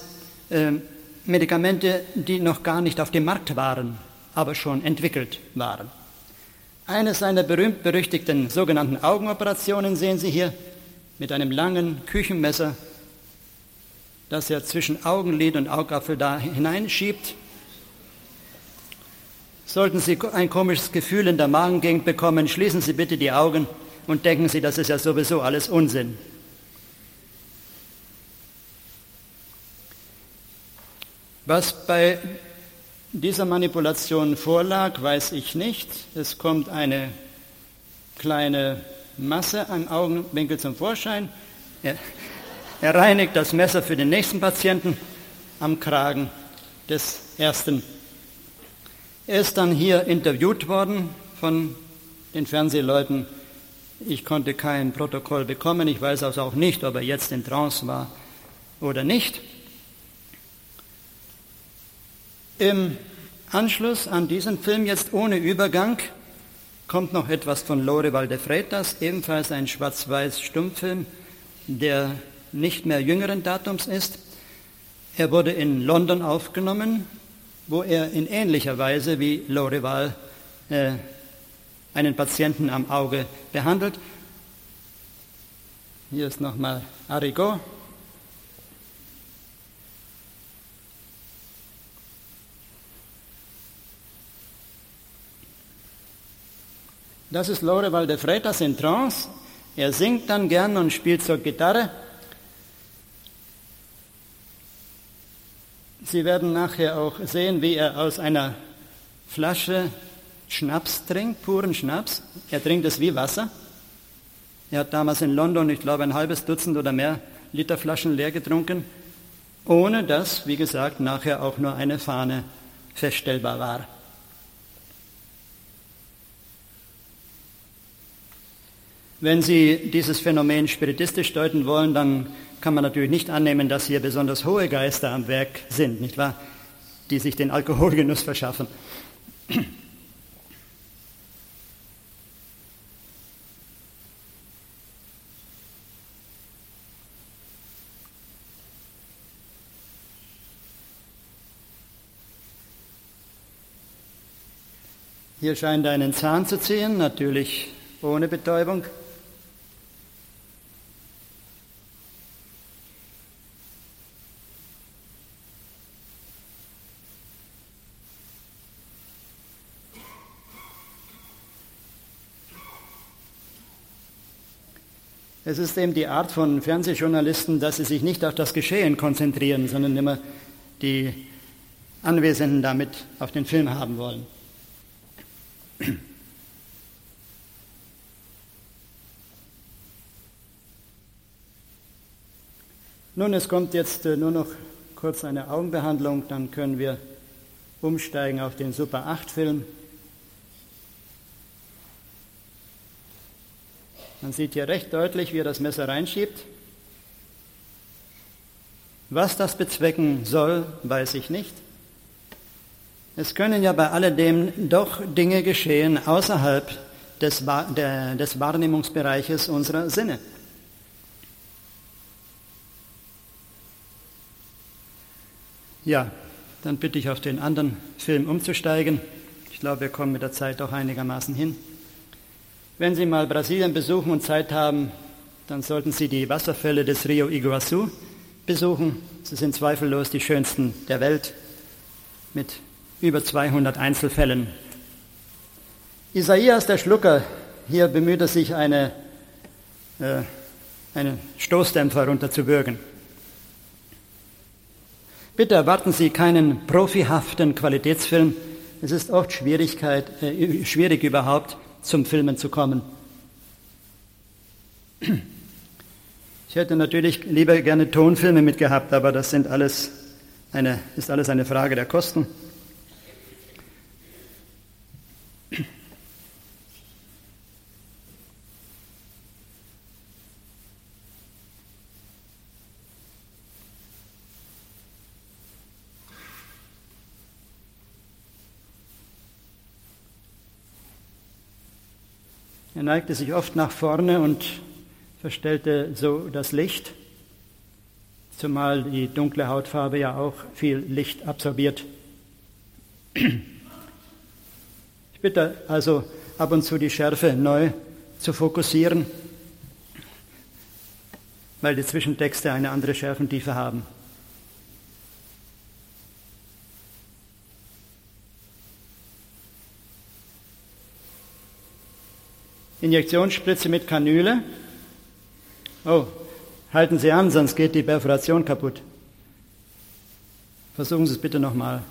Medikamente, die noch gar nicht auf dem Markt waren, aber schon entwickelt waren. Eine seiner berühmt-berüchtigten sogenannten Augenoperationen sehen Sie hier mit einem langen Küchenmesser, das er zwischen Augenlid und Augapfel da hineinschiebt. Sollten Sie ein komisches Gefühl in der Magengegend bekommen, schließen Sie bitte die Augen und denken Sie, das ist ja sowieso alles Unsinn. Was bei dieser Manipulation vorlag, weiß ich nicht. Es kommt eine kleine Masse am Augenwinkel zum Vorschein. Er reinigt das Messer für den nächsten Patienten am Kragen des ersten. Er ist dann hier interviewt worden von den Fernsehleuten. Ich konnte kein Protokoll bekommen. Ich weiß also auch nicht, ob er jetzt in Trance war oder nicht. Im Anschluss an diesen Film, jetzt ohne Übergang, kommt noch etwas von Lorival de Freitas, ebenfalls ein Schwarz-Weiß-Stummfilm, der nicht mehr jüngeren Datums ist. Er wurde in London aufgenommen, wo er in ähnlicher Weise wie Lorival einen Patienten am Auge behandelt. Hier ist nochmal Arrigo. Das ist Lorival de Freitas in Trance. Er singt dann gern und spielt zur Gitarre. Sie werden nachher auch sehen, wie er aus einer Flasche Schnaps trinkt, puren Schnaps. Er trinkt es wie Wasser. Er hat damals in London, ich glaube, ein halbes Dutzend oder mehr Liter Flaschen leer getrunken, ohne dass, wie gesagt, nachher auch nur eine Fahne feststellbar war. Wenn Sie dieses Phänomen spiritistisch deuten wollen, dann kann man natürlich nicht annehmen, dass hier besonders hohe Geister am Werk sind, nicht wahr? Die sich den Alkoholgenuss verschaffen. Hier scheint er einen Zahn zu ziehen, natürlich ohne Betäubung. Es ist eben die Art von Fernsehjournalisten, dass sie sich nicht auf das Geschehen konzentrieren, sondern immer die Anwesenden damit auf den Film haben wollen. Nun, es kommt jetzt nur noch kurz eine Augenbehandlung, dann können wir umsteigen auf den Super 8-Film. Man sieht hier recht deutlich, wie er das Messer reinschiebt. Was das bezwecken soll, weiß ich nicht. Es können ja bei alledem doch Dinge geschehen außerhalb des Wahrnehmungsbereiches unserer Sinne. Ja, dann bitte ich auf den anderen Film umzusteigen. Ich glaube, wir kommen mit der Zeit auch einigermaßen hin. Wenn Sie mal Brasilien besuchen und Zeit haben, dann sollten Sie die Wasserfälle des Rio Iguaçu besuchen. Sie sind zweifellos die schönsten der Welt mit über 200 Einzelfällen. Isaias der Schlucker, hier bemüht er sich, einen Stoßdämpfer runterzubürgen. Bitte erwarten Sie keinen profihaften Qualitätsfilm. Es ist oft schwierig überhaupt, zum Filmen zu kommen. Ich hätte natürlich lieber gerne Tonfilme mitgehabt, aber das ist alles eine Frage der Kosten. Er neigte sich oft nach vorne und verstellte so das Licht, zumal die dunkle Hautfarbe ja auch viel Licht absorbiert. Ich bitte also ab und zu die Schärfe neu zu fokussieren, weil die Zwischentexte eine andere Schärfentiefe haben. Injektionsspritze mit Kanüle. Oh, halten Sie an, sonst geht die Perforation kaputt. Versuchen Sie es bitte nochmal.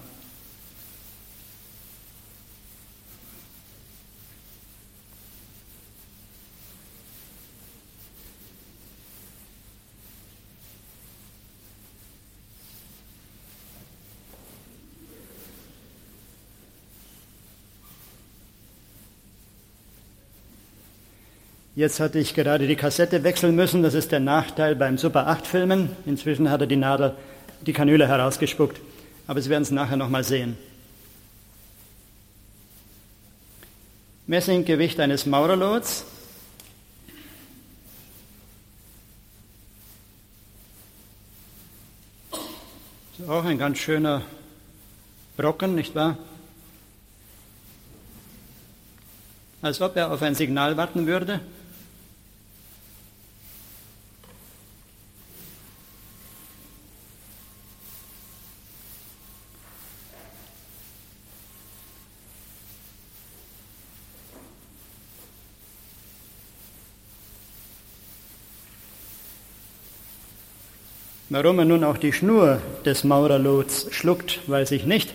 Jetzt hatte ich gerade die Kassette wechseln müssen. Das ist der Nachteil beim Super 8-Filmen. Inzwischen hat er die Kanüle herausgespuckt. Aber Sie werden es nachher nochmal sehen. Messinggewicht eines Maurerlots. Das ist auch ein ganz schöner Brocken, nicht wahr? Als ob er auf ein Signal warten würde. Warum er nun auch die Schnur des Maurerlots schluckt, weiß ich nicht.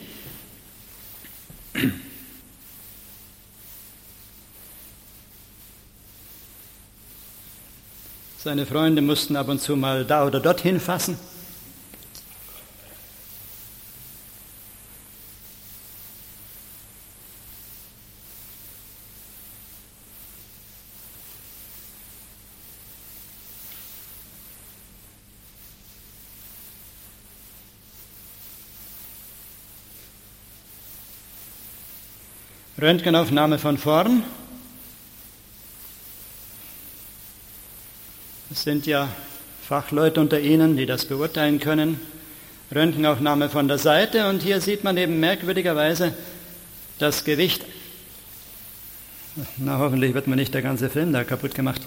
Seine Freunde mussten ab und zu mal da oder dort hinfassen. Röntgenaufnahme von vorn. Es sind ja Fachleute unter Ihnen, die das beurteilen können. Röntgenaufnahme von der Seite und hier sieht man eben merkwürdigerweise das Gewicht. Na, hoffentlich wird mir nicht der ganze Film da kaputt gemacht.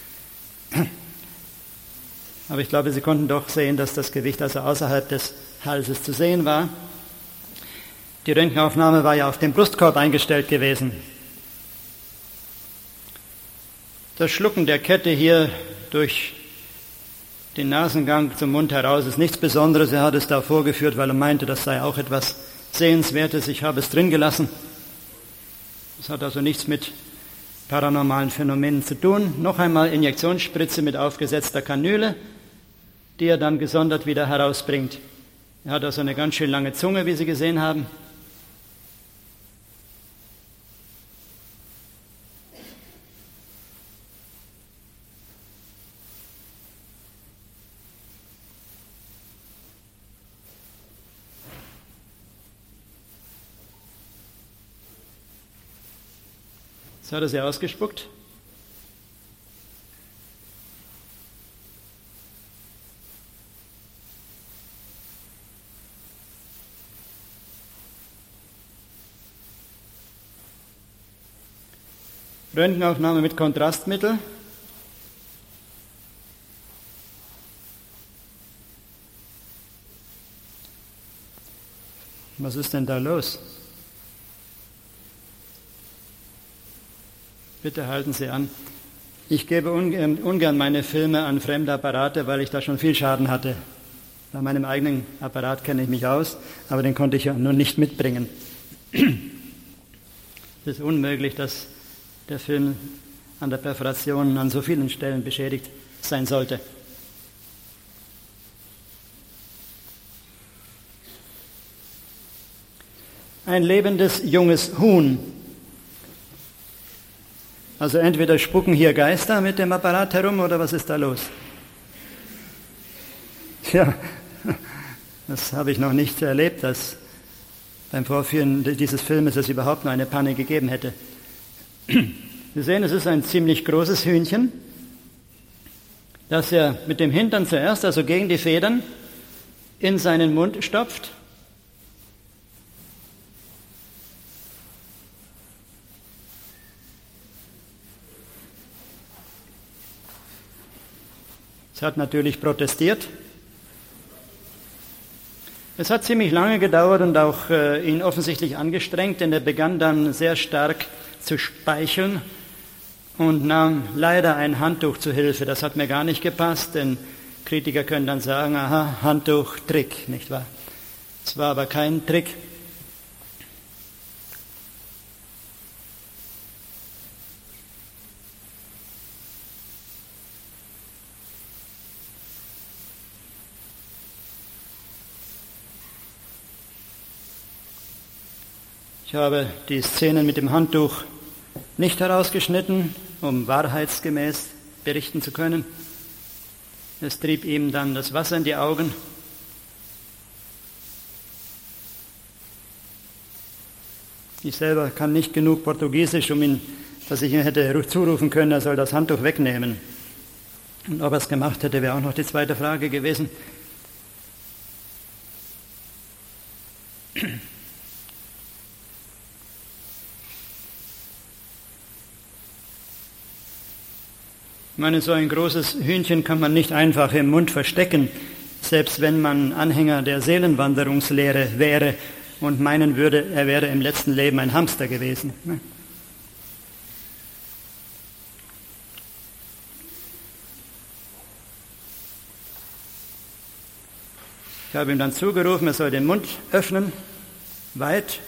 Aber ich glaube, Sie konnten doch sehen, dass das Gewicht also außerhalb des Halses zu sehen war. Die Röntgenaufnahme war ja auf den Brustkorb eingestellt gewesen. Das Schlucken der Kette hier durch den Nasengang zum Mund heraus ist nichts Besonderes. Er hat es da vorgeführt, weil er meinte, das sei auch etwas Sehenswertes. Ich habe es drin gelassen. Das hat also nichts mit paranormalen Phänomenen zu tun. Noch einmal Injektionsspritze mit aufgesetzter Kanüle, die er dann gesondert wieder herausbringt. Er hat also eine ganz schön lange Zunge, wie Sie gesehen haben. Jetzt hat er sie ausgespuckt. Röntgenaufnahme mit Kontrastmittel. Was ist denn da los? Bitte halten Sie an. Ich gebe ungern meine Filme an fremde Apparate, weil ich da schon viel Schaden hatte. Bei meinem eigenen Apparat kenne ich mich aus, aber den konnte ich ja nun nicht mitbringen. Es ist unmöglich, dass der Film an der Perforation an so vielen Stellen beschädigt sein sollte. Ein lebendes junges Huhn. Also entweder spucken hier Geister mit dem Apparat herum oder was ist da los? Tja, das habe ich noch nicht erlebt, dass beim Vorführen dieses Filmes es überhaupt noch eine Panne gegeben hätte. Sie sehen, es ist ein ziemlich großes Hühnchen, das er mit dem Hintern zuerst, also gegen die Federn, in seinen Mund stopft. Es hat natürlich protestiert. Es hat ziemlich lange gedauert und auch ihn offensichtlich angestrengt, denn er begann dann sehr stark zu speicheln und nahm leider ein Handtuch zu Hilfe. Das hat mir gar nicht gepasst, denn Kritiker können dann sagen, aha, Handtuch, Trick, nicht wahr? Es war aber kein Trick. Ich habe die Szenen mit dem Handtuch nicht herausgeschnitten, um wahrheitsgemäß berichten zu können. Es trieb ihm dann das Wasser in die Augen. Ich selber kann nicht genug Portugiesisch, dass ich ihm hätte zurufen können, er soll das Handtuch wegnehmen. Und ob er es gemacht hätte, wäre auch noch die zweite Frage gewesen. Ich meine, so ein großes Hühnchen kann man nicht einfach im Mund verstecken, selbst wenn man Anhänger der Seelenwanderungslehre wäre und meinen würde, er wäre im letzten Leben ein Hamster gewesen. Ich habe ihm dann zugerufen, er soll den Mund öffnen, weit.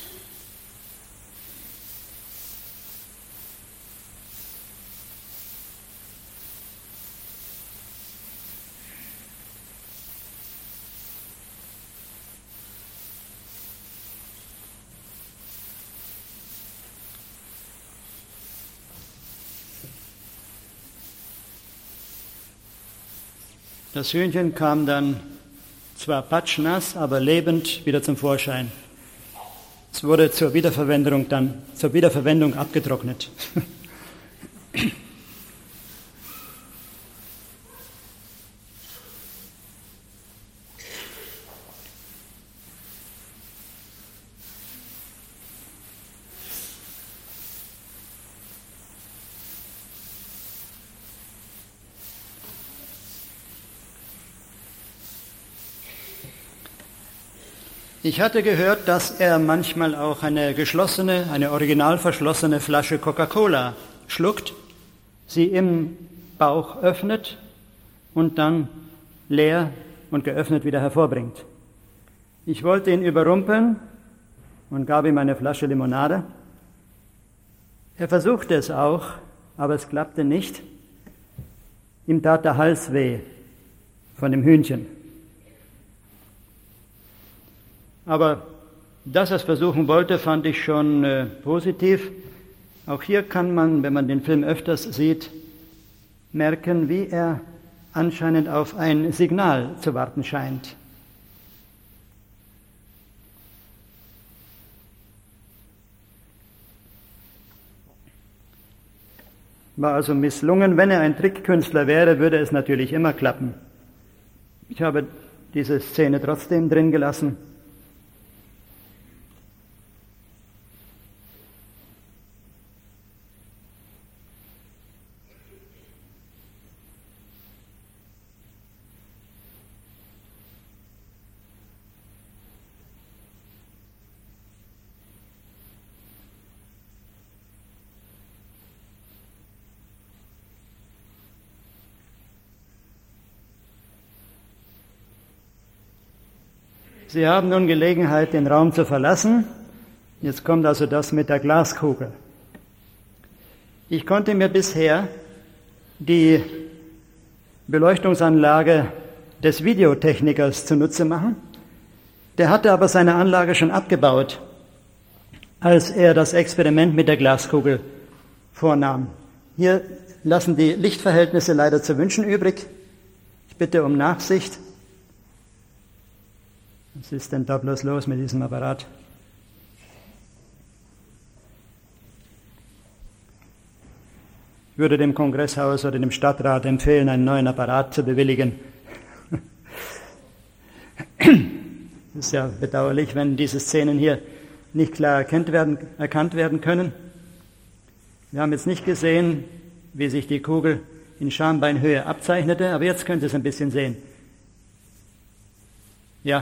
Das Hühnchen kam dann zwar patschnass, aber lebend wieder zum Vorschein. Es wurde zur Wiederverwendung abgetrocknet. Ich hatte gehört, dass er manchmal auch eine original verschlossene Flasche Coca-Cola schluckt, sie im Bauch öffnet und dann leer und geöffnet wieder hervorbringt. Ich wollte ihn überrumpeln und gab ihm eine Flasche Limonade. Er versuchte es auch, aber es klappte nicht. Ihm tat der Hals weh von dem Hühnchen. Aber dass er es versuchen wollte, fand ich schon positiv. Auch hier kann man, wenn man den Film öfters sieht, merken, wie er anscheinend auf ein Signal zu warten scheint. War also misslungen. Wenn er ein Trickkünstler wäre, würde es natürlich immer klappen. Ich habe diese Szene trotzdem drin gelassen. Sie haben nun Gelegenheit, den Raum zu verlassen. Jetzt kommt also das mit der Glaskugel. Ich konnte mir bisher die Beleuchtungsanlage des Videotechnikers zunutze machen. Der hatte aber seine Anlage schon abgebaut, als er das Experiment mit der Glaskugel vornahm. Hier lassen die Lichtverhältnisse leider zu wünschen übrig. Ich bitte um Nachsicht. Was ist denn da bloß los mit diesem Apparat? Ich würde dem Kongresshaus oder dem Stadtrat empfehlen, einen neuen Apparat zu bewilligen. Es ist ja bedauerlich, wenn diese Szenen hier nicht klar erkannt werden können. Wir haben jetzt nicht gesehen, wie sich die Kugel in Schambeinhöhe abzeichnete, aber jetzt könnt ihr es ein bisschen sehen. Ja,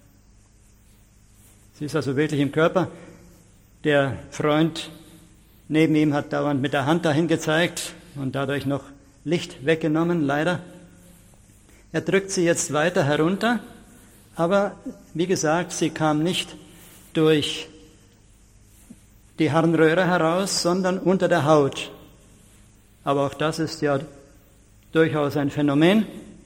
sie ist also wirklich im Körper. Der Freund neben ihm hat dauernd mit der Hand dahin gezeigt und dadurch noch Licht weggenommen, leider. Er drückt sie jetzt weiter herunter, aber wie gesagt, sie kam nicht durch die Harnröhre heraus, sondern unter der Haut. Aber auch das ist ja durchaus ein Phänomen.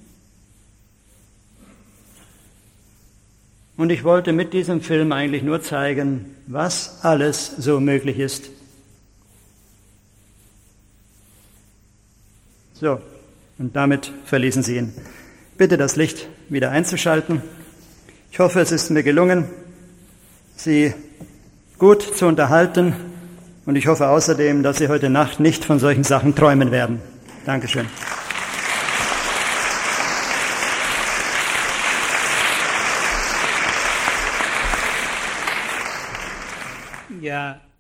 Und ich wollte mit diesem Film eigentlich nur zeigen, was alles so möglich ist. So, und damit verließen Sie ihn. Bitte das Licht wieder einzuschalten. Ich hoffe, es ist mir gelungen, Sie gut zu unterhalten. Und ich hoffe außerdem, dass Sie heute Nacht nicht von solchen Sachen träumen werden. Dankeschön. Ja,